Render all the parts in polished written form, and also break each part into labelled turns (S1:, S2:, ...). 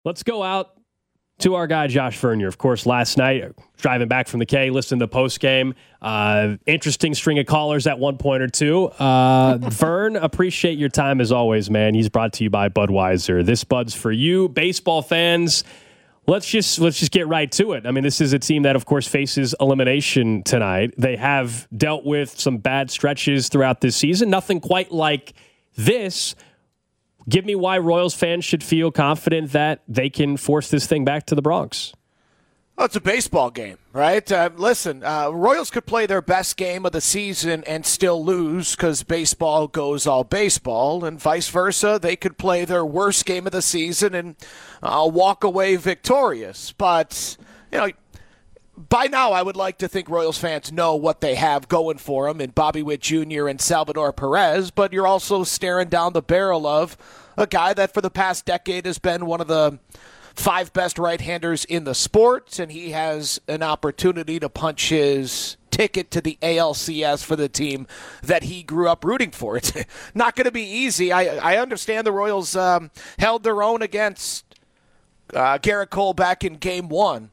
S1: Let's go out to our guy, Josh Vernier. Of course, last night, driving back from the K, listening to the postgame. Interesting string of callers at one point or two. Vern, appreciate your time as always, man. He's brought to you by Budweiser. This Bud's for you. Baseball fans, let's just get right to it. I mean, this is a team that, of course, faces elimination tonight. They have dealt with some bad stretches throughout this season. Nothing quite like this. Give me why Royals fans should feel confident that they can force this thing back to the Bronx.
S2: Well, it's a baseball game, right? Listen, Royals could play their best game of the season and still lose because baseball goes all baseball, and vice versa. They could play their worst game of the season and walk away victorious. But, by now I would like to think Royals fans know what they have going for them in Bobby Witt Jr. and Salvador Perez, but you're also staring down the barrel of a guy that for the past decade has been one of the 5 best right-handers in the sport, and he has an opportunity to punch his ticket to the ALCS for the team that he grew up rooting for. It's not going to be easy. I understand the Royals held their own against Garrett Cole back in Game 1.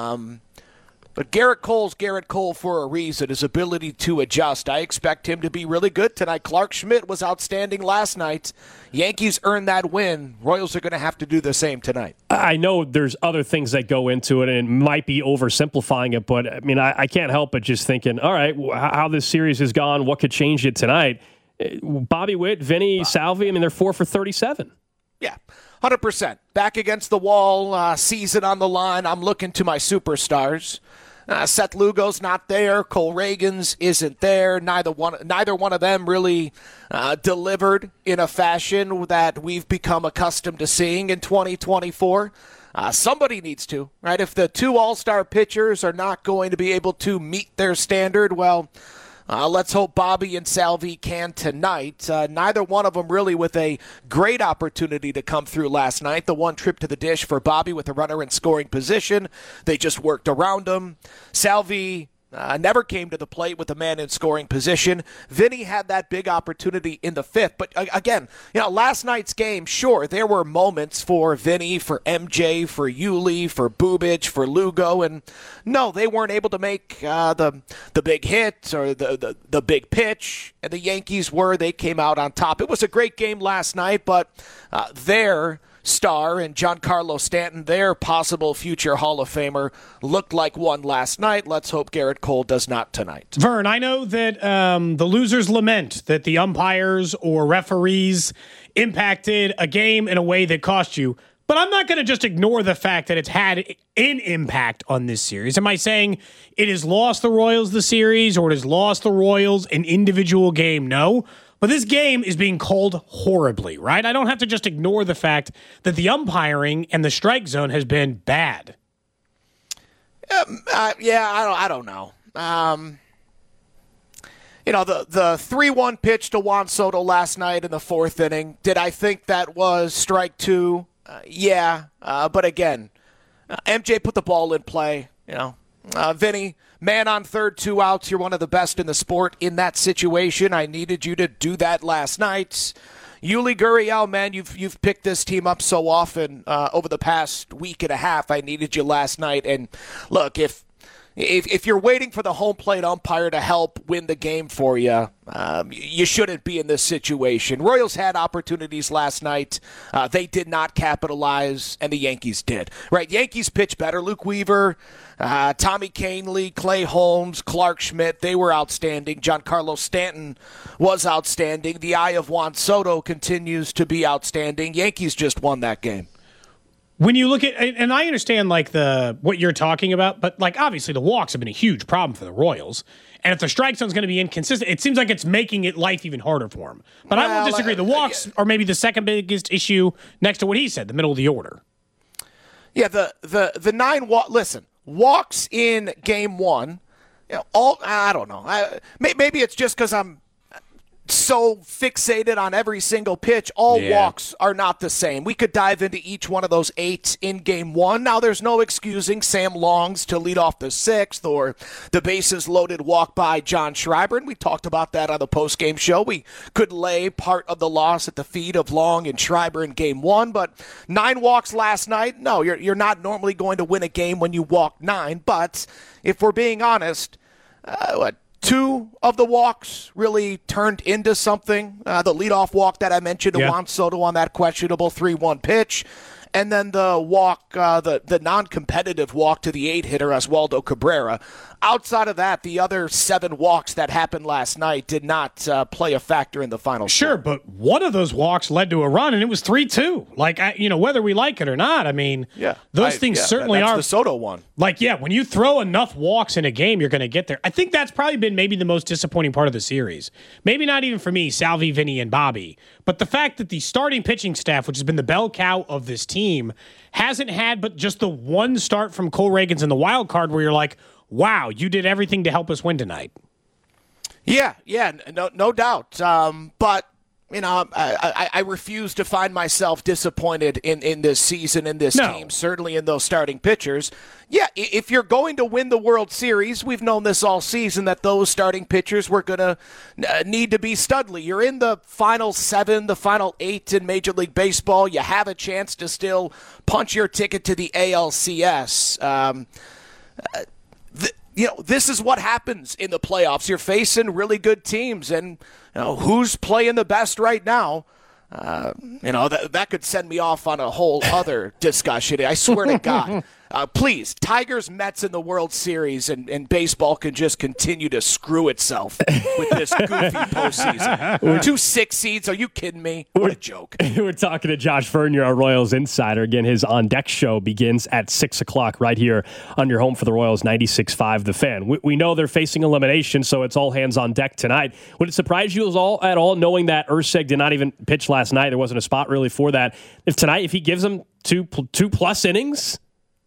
S2: But Garrett Cole's Garrett Cole for a reason, his ability to adjust. I expect him to be really good tonight. Clark Schmidt was outstanding last night. Yankees earned that win. Royals are going to have to do the same tonight.
S1: I know there's other things that go into it, and it might be oversimplifying it, but I mean, I can't help but just thinking, all right, how this series has gone, what could change it tonight? Bobby Witt, Vinny, Salvi, I mean, they're 4 for 37.
S2: Yeah, 100%. Back against the wall, season on the line. I'm looking to my superstars. Seth Lugo's not there. Cole Reagans isn't there. Neither one of them really delivered in a fashion that we've become accustomed to seeing in 2024. Somebody needs to, right? If the 2 all-star pitchers are not going to be able to meet their standard, well, let's hope Bobby and Salvi can tonight. Neither one of them really with a great opportunity to come through last night. The one trip to the dish for Bobby with a runner in scoring position. They just worked around him. Salvi never came to the plate with a man in scoring position. Vinny had that big opportunity in the 5th. But again, last night's game, sure, there were moments for Vinny, for MJ, for Yuli, for Bubic, for Lugo. And no, they weren't able to make the big hit or the big pitch. And the Yankees they came out on top. It was a great game last night, but their star and Giancarlo Stanton, their possible future Hall of Famer, looked like one last night. Let's hope Garrett Cole does not tonight.
S3: Vern, I know that the losers lament that the umpires or referees impacted a game in a way that cost you, but I'm not going to just ignore the fact that it's had an impact on this series. Am I saying it has lost the Royals the series or it has lost the Royals an individual game? No. But this game is being called horribly, right? I don't have to just ignore the fact that the umpiring and the strike zone has been bad.
S2: I don't know. The 3-1 pitch to Juan Soto last night in the 4th inning, did I think that was strike 2? But again, MJ put the ball in play, Vinny, man on third, 2 outs. You're one of the best in the sport in that situation. I needed you to do that last night. Yuli Gurriel, man, you've picked this team up so often over the past week and a half. I needed you last night. And look, if you're waiting for the home plate umpire to help win the game for you, you shouldn't be in this situation. Royals had opportunities last night. They did not capitalize, and the Yankees did. Right? Yankees pitched better. Luke Weaver, Tommy Kahnle, Clay Holmes, Clark Schmidt, they were outstanding. Giancarlo Stanton was outstanding. The eye of Juan Soto continues to be outstanding. Yankees just won that game.
S3: When you look at, and I understand what you're talking about, but obviously the walks have been a huge problem for the Royals. And if the strike zone's going to be inconsistent, it seems like it's making it life even harder for them. But I will disagree. The walks are maybe the second biggest issue next to what he said, the middle of the order.
S2: Yeah, the 9 walks in Game 1. I don't know. Maybe it's just because I'm so fixated on every single pitch. All walks are not the same. We could dive into each one of those 8 in game 1. Now, there's no excusing Sam Longs to lead off the 6th or the bases loaded walk by John Schreiber, and we talked about that on the post-game show. We could lay part of the loss at the feet of Long and Schreiber in game 1, but 9 walks last night, no, you're not normally going to win a game when you walk 9, but if we're being honest, 2 of the walks really turned into something. The leadoff walk that I mentioned to Juan Soto on that questionable 3-1 pitch. And then the walk, the non-competitive walk to the 8-hitter, Oswaldo Cabrera. Outside of that, the other 7 walks that happened last night did not play a factor in the final
S3: score. Sure, but one of those walks led to a run, and it was 3-2. Like, whether we like it or not, I mean, those things certainly
S2: that's
S3: are.
S2: The Soto one.
S3: Like, when you throw enough walks in a game, you're going to get there. I think that's probably been maybe the most disappointing part of the series. Maybe not even for me, Salvi, Vinny, and Bobby, but the fact that the starting pitching staff, which has been the bell cow of this team, hasn't had but just the one start from Cole Ragans in the wild card where you're like, wow, you did everything to help us win tonight.
S2: Yeah, no doubt. But, I refuse to find myself disappointed in this season, in this team, certainly in those starting pitchers. Yeah, if you're going to win the World Series, we've known this all season that those starting pitchers were going to need to be studly. You're in the final 7, the final 8 in Major League Baseball. You have a chance to still punch your ticket to the ALCS. This is what happens in the playoffs. You're facing really good teams, and who's playing the best right now? That could send me off on a whole other discussion. I swear to God. Please, Tigers, Mets in the World Series, and baseball can just continue to screw itself with this goofy postseason. 2 6 seeds? Are you kidding me? What a joke.
S1: We're talking to Josh Vernier, our Royals insider. Again, his On Deck show begins at 6 o'clock right here on your home for the Royals, 96.5 The Fan. We know they're facing elimination, so it's all hands on deck tonight. Would it surprise you at all, knowing that Erceg did not even pitch last night? There wasn't a spot really for that. If he gives them two plus innings?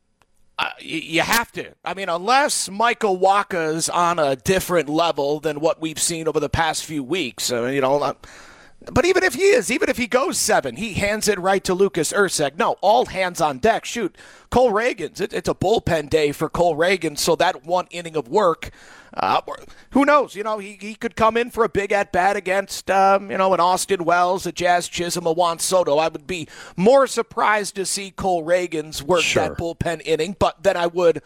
S2: You have to. I mean, unless Michael Wacha's on a different level than what we've seen over the past few weeks. But even if he is, even if he goes 7, he hands it right to Lucas Erceg. No, all hands on deck. Shoot, Cole Ragans. It's a bullpen day for Cole Ragans, so that 1 inning of work, who knows? He could come in for a big at-bat against, an Austin Wells, a Jazz Chisholm, a Juan Soto. I would be more surprised to see Cole Ragans work that bullpen inning, but then I would,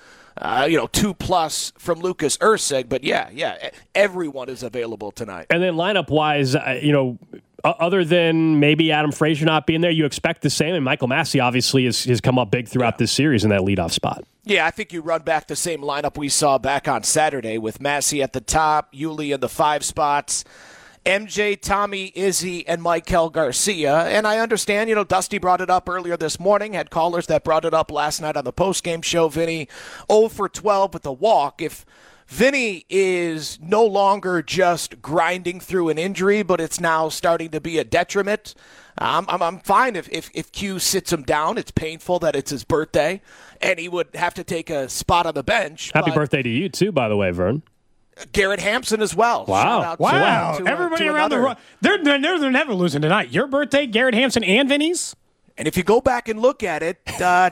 S2: 2+ from Lucas Erceg. But yeah, everyone is available tonight.
S1: And then lineup-wise, other than maybe Adam Frazier not being there, you expect the same. And Michael Massey obviously has come up big throughout this series in that leadoff spot.
S2: Yeah, I think you run back the same lineup we saw back on Saturday with Massey at the top, Yuli in the 5 spots, MJ, Tommy, Izzy, and Maikel Garcia. And I understand, Dusty brought it up earlier this morning, had callers that brought it up last night on the postgame show. Vinny 0 for 12 with the walk. If Vinny is no longer just grinding through an injury, but it's now starting to be a detriment, I'm fine if Q sits him down. It's painful that it's his birthday, and he would have to take a spot on the bench.
S1: Happy birthday to you, too, by the way, Vern.
S2: Garrett Hampson as well.
S1: Wow.
S3: Everybody around the world. They're never losing tonight. Your birthday, Garrett Hampson, and Vinny's?
S2: And if you go back and look at it,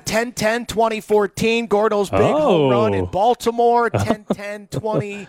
S2: 10-10-2014, Gordo's big home run in Baltimore, 10-10-20,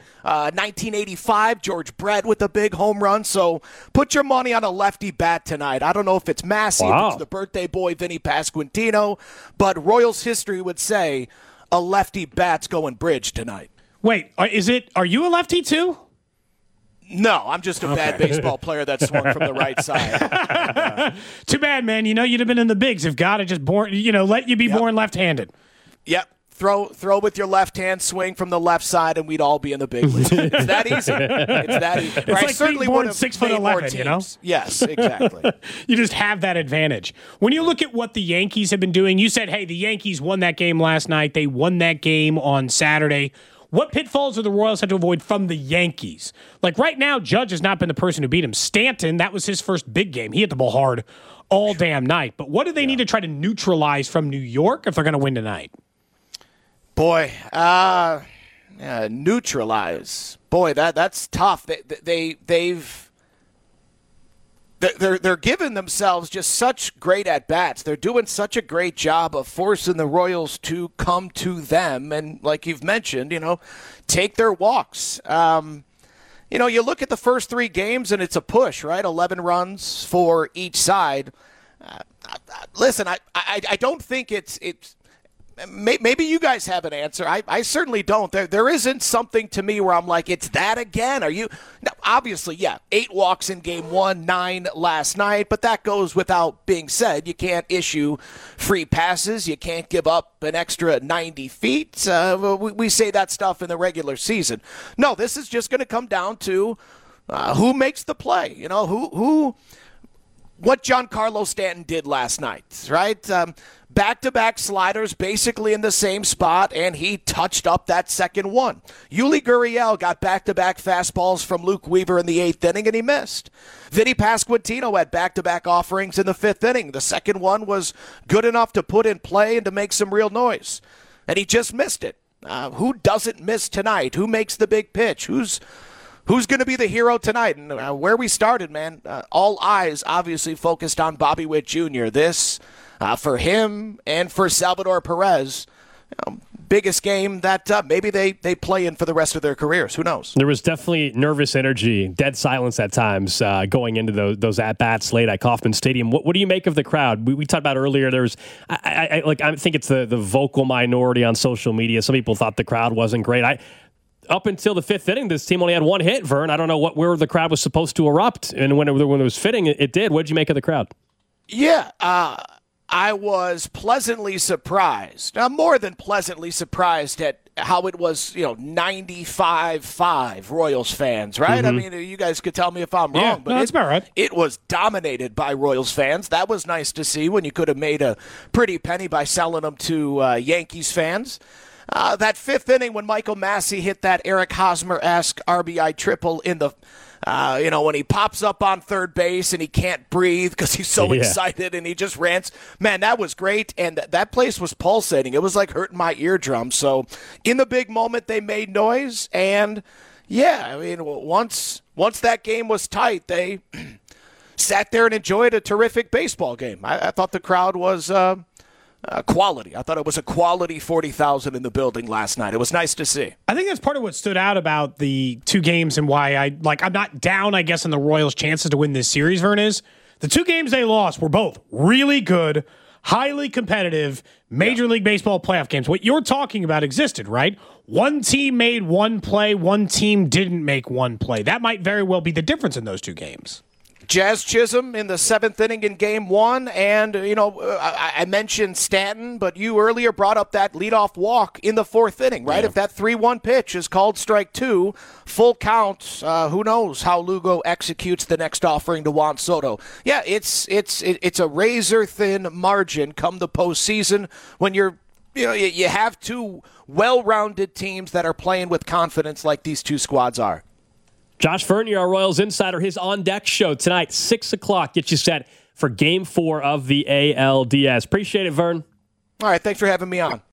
S2: 1985, George Brett with a big home run. So put your money on a lefty bat tonight. I don't know if it's Massey, if it's the birthday boy, Vinny Pasquantino, but Royals history would say a lefty bat's going bridge tonight.
S3: Wait, are you a lefty too?
S2: No, I'm just a bad baseball player that swung from the right side.
S3: Too bad, man. You'd have been in the bigs if God had just let you be born left-handed.
S2: Yep. Throw with your left hand, swing from the left side, and we'd all be in the big leagues. It's that easy.
S3: It's like certainly being born 6'11",
S2: Yes, exactly.
S3: You just have that advantage. When you look at what the Yankees have been doing, you said, hey, the Yankees won that game last night. They won that game on Saturday. What pitfalls do the Royals have to avoid from the Yankees? Like right now, Judge has not been the person who beat him. Stanton, that was his first big game. He hit the ball hard all damn night. But what do they need to try to neutralize from New York if they're going to win tonight?
S2: Boy, neutralize. Boy, that's tough. They've they're giving themselves just such great at-bats. They're doing such a great job of forcing the Royals to come to them and, like you've mentioned, take their walks. You look at the first 3 games and it's a push, right? 11 runs for each side. Listen, I don't think it's maybe you guys have an answer. I certainly don't. There isn't something to me where I'm like, it's that again. Are you? Now, obviously, yeah, 8 walks in game 1, 9 last night, but that goes without being said. You can't issue free passes. You can't give up an extra 90 feet. We say that stuff in the regular season. No, this is just going to come down to who makes the play. What Giancarlo Stanton did last night, right? Back-to-back sliders basically in the same spot, and he touched up that second one. Yuli Gurriel got back-to-back fastballs from Luke Weaver in the 8th inning, and he missed. Vinny Pasquantino had back-to-back offerings in the 5th inning. The second one was good enough to put in play and to make some real noise, and he just missed it. Who doesn't miss tonight? Who makes the big pitch? Who's going to be the hero tonight? And where we started, man, all eyes obviously focused on Bobby Witt Jr. This, for him and for Salvador Perez, biggest game that maybe they play in for the rest of their careers. Who knows?
S1: There was definitely nervous energy, dead silence at times going into those at-bats late at Kauffman Stadium. What do you make of the crowd? We talked about earlier, there's I think it's the vocal minority on social media. Some people thought the crowd wasn't great. Up until the 5th inning, this team only had 1 hit, Vern. I don't know where the crowd was supposed to erupt, and when it was fitting, it did. What did you make of the crowd?
S2: Yeah, I was pleasantly surprised. More than pleasantly surprised at how it was, 95-5 Royals fans, right? Mm-hmm. I mean, you guys could tell me if I'm wrong, but
S3: that's about right.
S2: It was dominated by Royals fans. That was nice to see when you could have made a pretty penny by selling them to Yankees fans. That 5th inning when Michael Massey hit that Eric Hosmer-esque RBI triple in the when he pops up on third base and he can't breathe because he's so excited and he just rants. Man, that was great, and that place was pulsating. It was like hurting my eardrum. So in the big moment, they made noise, and once that game was tight, they sat there and enjoyed a terrific baseball game. I thought the crowd was quality. I thought it was a quality 40,000 in the building last night. It was nice to see.
S3: I think that's part of what stood out about the 2 games and why I'm not down, I guess, on the Royals' chances to win this series, Vern, is the 2 games they lost were both really good, highly competitive Major League Baseball playoff games. What you're talking about existed, right? One team made 1 play, one team didn't make 1 play. That might very well be the difference in those 2 games.
S2: Jazz Chisholm in the 7th inning in game 1, and, I mentioned Stanton, but you earlier brought up that leadoff walk in the 4th inning, right? Yeah. If that 3-1 pitch is called strike 2, full count, who knows how Lugo executes the next offering to Juan Soto. Yeah, it's a razor-thin margin come the postseason when you have 2 well-rounded teams that are playing with confidence like these 2 squads are.
S1: Josh Vernier, our Royals insider, his On Deck show tonight, 6 o'clock. Get you set for Game 4 of the ALDS. Appreciate it, Vern.
S2: All right, thanks for having me on.